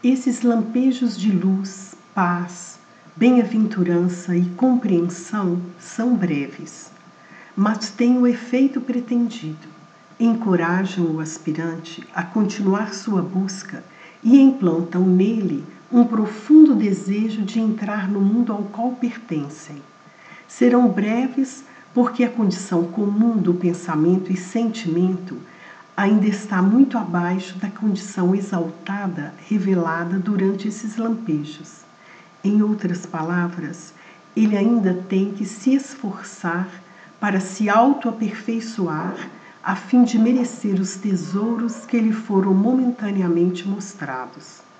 Esses lampejos de luz, paz, bem-aventurança e compreensão são breves, mas têm o efeito pretendido. Encorajam o aspirante a continuar sua busca e implantam nele um profundo desejo de entrar no mundo ao qual pertencem. Serão breves porque a condição comum do pensamento e sentimento ainda está muito abaixo da condição exaltada revelada durante esses lampejos. Em outras palavras, ele ainda tem que se esforçar para se autoaperfeiçoar a fim de merecer os tesouros que lhe foram momentaneamente mostrados.